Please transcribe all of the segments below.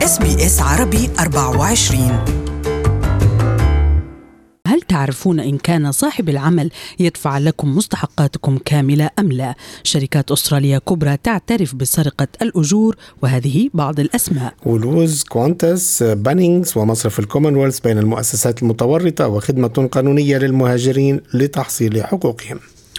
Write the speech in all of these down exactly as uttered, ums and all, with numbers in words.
إس بي إس عربي أربعة وعشرين. هل تعرفون إن كان صاحب العمل يدفع لكم مستحقاتكم كاملة أم لا؟ شركات أستراليا كبرى تعترف بسرقة الأجور، وهذه بعض الأسماء: وولوز، كوانتس، بانينغز، ومصرف الكومنولث بين المؤسسات المتورطة، وخدمة قانونية للمهاجرين لتحصيل حقوقهم.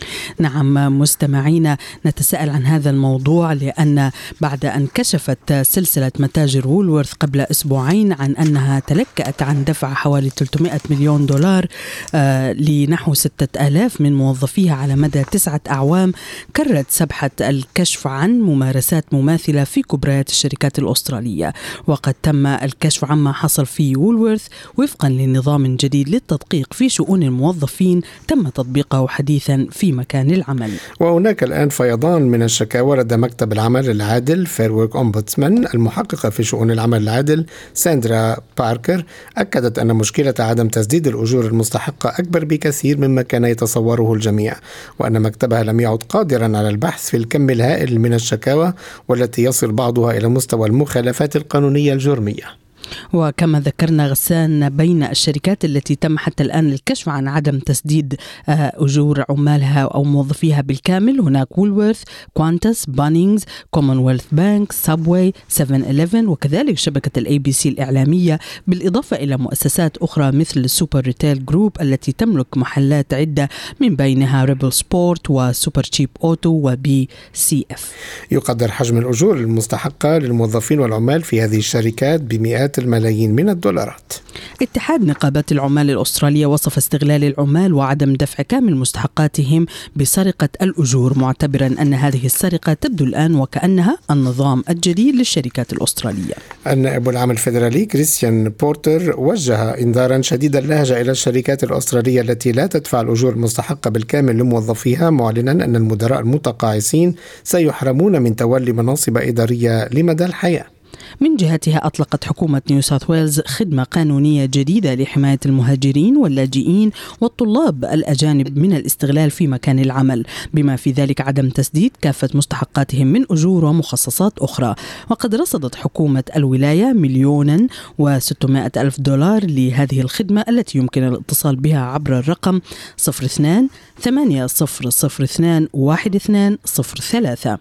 نعم مستمعينا، نتساءل عن هذا الموضوع لأن بعد أن كشفت سلسلة متاجر وولورث قبل أسبوعين عن أنها تلكأت عن دفع حوالي ثلاثمائة مليون دولار آه لنحو ستة آلاف من موظفيها على مدى تسعة أعوام، كررت سبحة الكشف عن ممارسات مماثلة في كبريات الشركات الأسترالية. وقد تم الكشف عما حصل في وولورث وفقا لنظام جديد للتدقيق في شؤون الموظفين تم تطبيقه حديثا في مكان العمل. وهناك الآن فيضان من الشكاوى لدى مكتب العمل العادل فير وورك أومبودسمان. المحققة في شؤون العمل العادل ساندرا باركر أكدت أن مشكلة عدم تسديد الأجور المستحقة أكبر بكثير مما كان يتصوره الجميع، وأن مكتبها لم يعد قادرا على البحث في الكم الهائل من الشكاوى والتي يصل بعضها إلى مستوى المخالفات القانونية الجرمية. وكما ذكرنا غسان، بين الشركات التي تم حتى الآن الكشف عن عدم تسديد أجور عمالها أو موظفيها بالكامل هناك وولورث، كوانتس، بانينغز، كومنولث بانك، سابواي، سفن إليفن، وكذلك شبكة الأي بي سي الإعلامية، بالإضافة إلى مؤسسات أخرى مثل السوبر ريتيل جروب التي تملك محلات عدة من بينها ريبل سبورت وسوبر تشيب أوتو وبي سي اف. يقدر حجم الأجور المستحقة للموظفين والعمال في هذه الشركات بمئات الملايين من الدولارات. اتحاد نقابات العمال الأسترالية وصف استغلال العمال وعدم دفع كامل مستحقاتهم بسرقة الأجور، معتبرا أن هذه السرقة تبدو الآن وكأنها النظام الجديد للشركات الأسترالية. النائب العام الفيدرالي كريستيان بورتر وجه إنذارا شديد اللهجة إلى الشركات الأسترالية التي لا تدفع الأجور المستحقة بالكامل لموظفيها، معلنا أن المدراء المتقاعسين سيحرمون من تولي مناصب إدارية لمدى الحياة. من جهتها أطلقت حكومة نيو ساوث ويلز خدمة قانونية جديدة لحماية المهاجرين واللاجئين والطلاب الأجانب من الاستغلال في مكان العمل، بما في ذلك عدم تسديد كافة مستحقاتهم من أجور ومخصصات أخرى. وقد رصدت حكومة الولاية مليونا وستمائة ألف دولار لهذه الخدمة التي يمكن الاتصال بها عبر الرقم صفر اثنان ثمانية صفر صفر اثنان واحد اثنان صفر ثلاثة.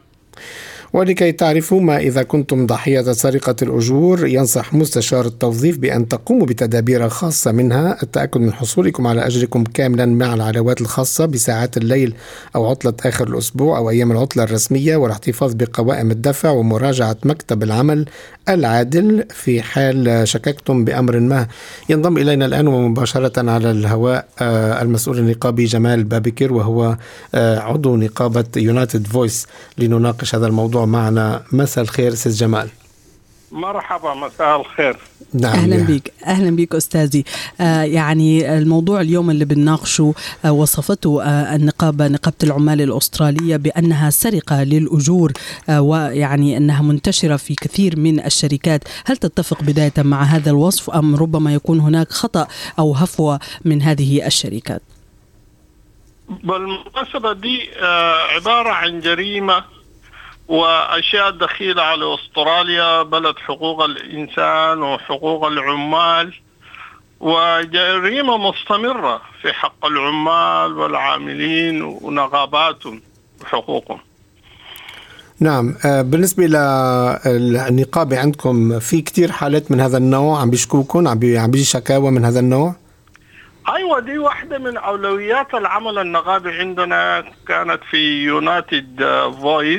ولكي تعرفوا ما إذا كنتم ضحية سرقة الأجور، ينصح مستشار التوظيف بأن تقوموا بتدابير خاصة، منها التأكد من حصولكم على أجركم كاملا مع العلاوات الخاصة بساعات الليل أو عطلة آخر الأسبوع أو أيام العطلة الرسمية، والاحتفاظ بقوائم الدفع، ومراجعة مكتب العمل العادل في حال شككتم بأمر ما. ينضم إلينا الآن ومباشرة على الهواء المسؤول النقابي جمال بابكر، وهو عضو نقابة يونايتد فويس، لنناقش هذا الموضوع معنا. مساء الخير أستاذ جمال. مرحبا، مساء الخير. نعم. أهلا بك أهلا بك أستاذي. آه يعني الموضوع اليوم اللي بنناقشه آه وصفته آه النقابة نقابة العمال الأسترالية بأنها سرقة للأجور، آه ويعني أنها منتشرة في كثير من الشركات. هل تتفق بداية مع هذا الوصف أم ربما يكون هناك خطأ أو هفوة من هذه الشركات؟ بالمناسبة دي آه عبارة عن جريمة وأشياء دخيلة على أستراليا، بلد حقوق الإنسان وحقوق العمال، وجريمة مستمرة في حق العمال والعاملين ونقاباتهم وحقوقهم. نعم. بالنسبة للنقابة عندكم في كتير حالات من هذا النوع عم بيشكوكم، عم بيجي شكاوى من هذا النوع؟ أيوة، دي واحدة من أولويات العمل النقابي عندنا، كانت في يونايتد فويس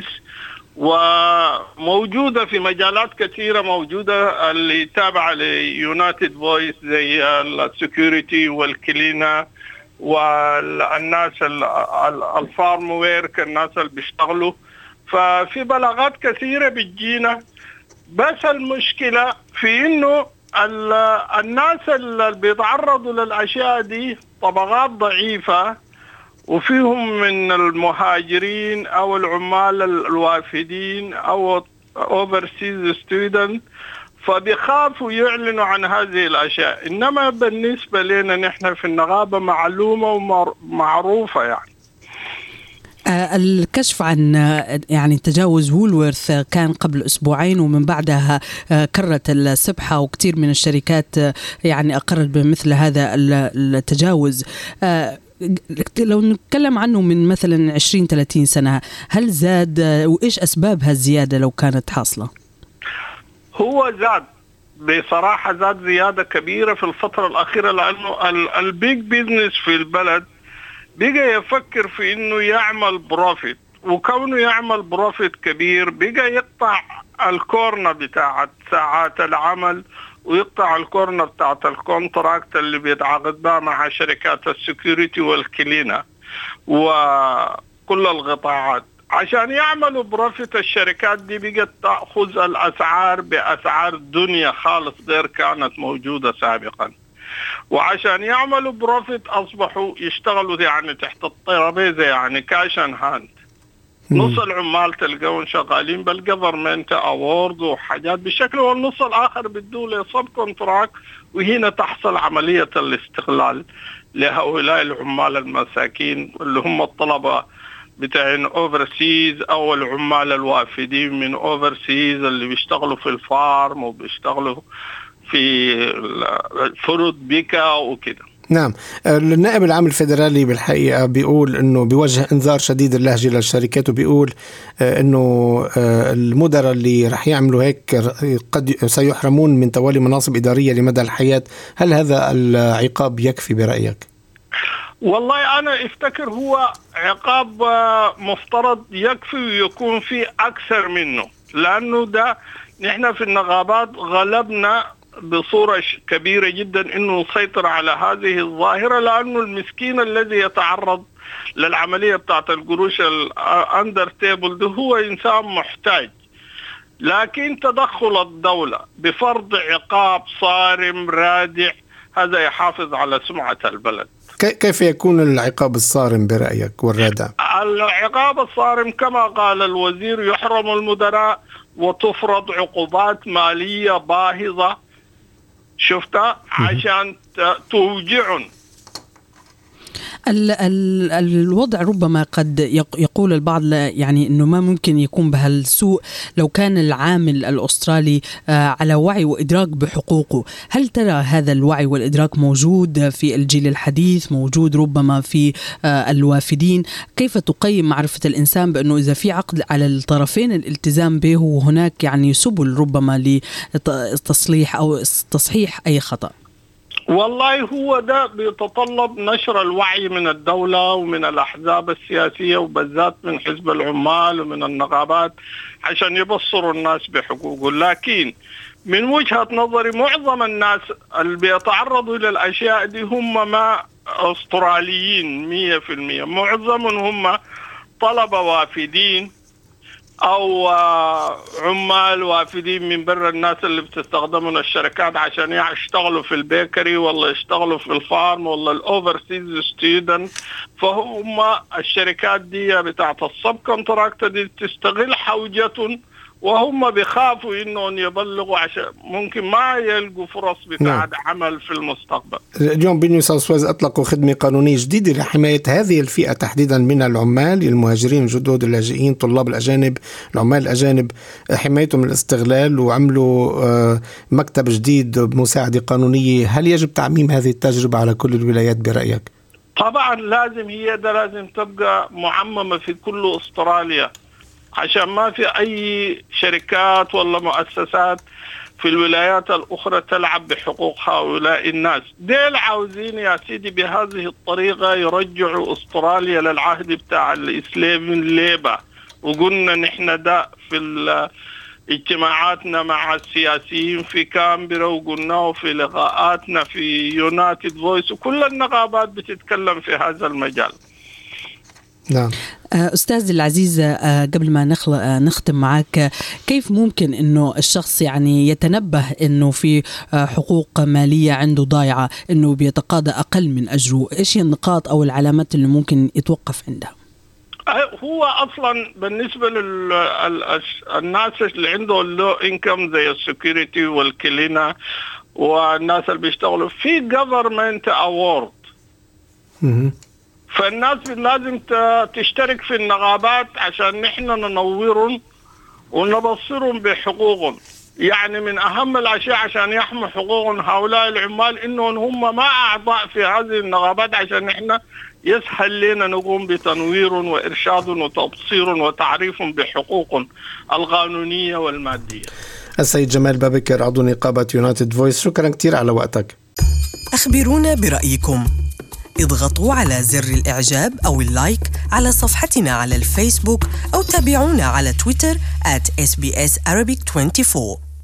وموجودة في مجالات كثيرة، موجودة اللي تابعة ليونايتد فويس زي السكيورتي والكلينا والناس الفارم ويرك، الناس اللي بيشتغلوا، ففي بلاغات كثيرة بتجينا. بس المشكلة في إنه الناس اللي بيتعرضوا للأشياء دي طبقات ضعيفة، وفيهم من المهاجرين أو العمال الوافدين أو overseas student، فبيخافوا يعلنوا عن هذه الأشياء. إنما بالنسبة لنا نحن في النقابة معلومة ومعروفة يعني. الكشف عن يعني تجاوز وولورث كان قبل أسبوعين، ومن بعدها كرت السبحة وكثير من الشركات يعني أقرت بمثل هذا التجاوز. لو نتكلم عنه من مثلا عشرين ثلاثين سنة، هل زاد وإيش أسباب هالزيادة لو كانت حاصلة؟ هو زاد بصراحة، زاد زيادة كبيرة في الفترة الأخيرة، لأنه البيج بيزنس في البلد بقى يفكر في إنه يعمل بروفيت، وكونه يعمل بروفيت كبير بقى يقطع الكورنة بتاعت ساعات العمل، ويقطع الكورنة بتاعت الكونتراكت اللي بيتعاقد بها مع شركات السكيورتي والكلينة وكل القطاعات. عشان يعملوا بروفيت الشركات دي بقت تأخذ الأسعار بأسعار دنيا خالص غير كانت موجودة سابقا، وعشان يعملوا بروفيت أصبحوا يشتغلوا يعني تحت الترابيزة، يعني كاش ان هاند. نص العمال تلقون شغالين بالجفرمنت أوورد وحاجات بشكل، والنص الآخر بدوا له سب كونتراكت، وهنا تحصل عملية الاستغلال لهؤلاء العمال المساكين اللي هم الطلبة بتاعين اوفرسيز او العمال الوافدين من اوفرسيز اللي بيشتغلوا في الفارم وبيشتغلوا في الفرود بيكا وكده. نعم، النائب العام الفيدرالي بالحقيقة بيقول أنه بيوجه إنذار شديد اللهجة للشركات، وبيقول أنه المدراء اللي رح يعملوا هيك قد سيحرمون من توالي مناصب إدارية لمدى الحياة. هل هذا العقاب يكفي برأيك؟ والله أنا افتكر هو عقاب مفترض يكفي ويكون فيه أكثر منه، لأنه ده نحن في النقابات غلبنا بصورة كبيرة جدا إنه نسيطر على هذه الظاهرة، لأنه المسكين الذي يتعرض للعملية بتاعت القروش الأندر تيبل ده هو إنسان محتاج. لكن تدخل الدولة بفرض عقاب صارم رادع هذا يحافظ على سمعة البلد. كيف يكون العقاب الصارم برأيك والرادع؟ العقاب الصارم كما قال الوزير يحرم المدراء وتفرض عقوبات مالية باهظة شفتها عشان توجعن. ال ال الوضع ربما قد يقول البعض يعني أنه ما ممكن يكون بهالسوء لو كان العامل الأسترالي على وعي وإدراك بحقوقه. هل ترى هذا الوعي والإدراك موجود في الجيل الحديث، موجود ربما في الوافدين؟ كيف تقيم معرفة الإنسان بأنه إذا في عقد على الطرفين الالتزام به، وهناك يعني سبل ربما لتصليح أو تصحيح أي خطأ؟ والله هو ده بيتطلب نشر الوعي من الدولة ومن الأحزاب السياسية وبالذات من حزب العمال ومن النقابات عشان يبصروا الناس بحقوقه. لكن من وجهة نظري معظم الناس اللي بيتعرضوا للأشياء دي هم ما أستراليين مية في المية، معظمهم هم طلبة وافدين أو عمال وافدين من برا، الناس اللي بتستخدمون الشركات عشان يشتغلوا في البيكري ولا يشتغلوا في الفارم ولا الأوفرسيز ستودنت. فهم الشركات دي بتاعت السب كونتراكت دي تستغل حوجتهم، وهم بيخافوا إنهم يبلغوا عشان ممكن ما يلقوا فرص بتاعت نعم. عمل في المستقبل. اليوم بنيو ساوث ويلز أطلقوا خدمة قانونية جديدة لحماية هذه الفئة تحديدا من العمال المهاجرين الجدد، اللاجئين، طلاب الأجانب، العمال الأجانب، حمايتهم من الاستغلال، وعملوا مكتب جديد بمساعدة قانونية. هل يجب تعميم هذه التجربة على كل الولايات برأيك؟ طبعا لازم، هي ده لازم تبقى معممة في كل أستراليا عشان ما في أي شركات ولا مؤسسات في الولايات الأخرى تلعب بحقوق هؤلاء الناس. ديل عاوزين يا سيدي بهذه الطريقة يرجعوا أستراليا للعهد بتاع الإسلام الليبة، وقلنا نحن ده في اجتماعاتنا مع السياسيين في كامبرا، وقلناه في لقاءاتنا في يونايتد فويس، وكل النقابات بتتكلم في هذا المجال. نعم. أستاذ العزيز، قبل ما نختم معك، كيف ممكن أنه الشخص يعني يتنبه أنه في حقوق مالية عنده ضايعة، أنه بيتقاضى أقل من أجره؟ إيش هي النقاط أو العلامات اللي ممكن يتوقف عندها؟ هو أصلا بالنسبة للناس اللي عندهم لو إنكم زي السكيورتي والكلينة والناس اللي بيشتغلوا في government award فالناس لازم تشترك في النقابات عشان نحن ننورهم ونبصرهم بحقوقهم. يعني من أهم الأشياء عشان يحموا حقوق هؤلاء العمال إنهم هم ما أعضاء في هذه النقابات، عشان نحن يسهل لنا نقوم بتنويرهم وإرشادهم وتبصيرهم وتعريفهم بحقوقهم القانونية والمادية. السيد جمال بابكر عضو نقابة يونايتد فويس، شكرا كثير على وقتك. أخبرونا برأيكم، اضغطوا على زر الإعجاب أو اللايك على صفحتنا على الفيسبوك أو تابعونا على تويتر آت إس بي إس Arabic أربعة وعشرين.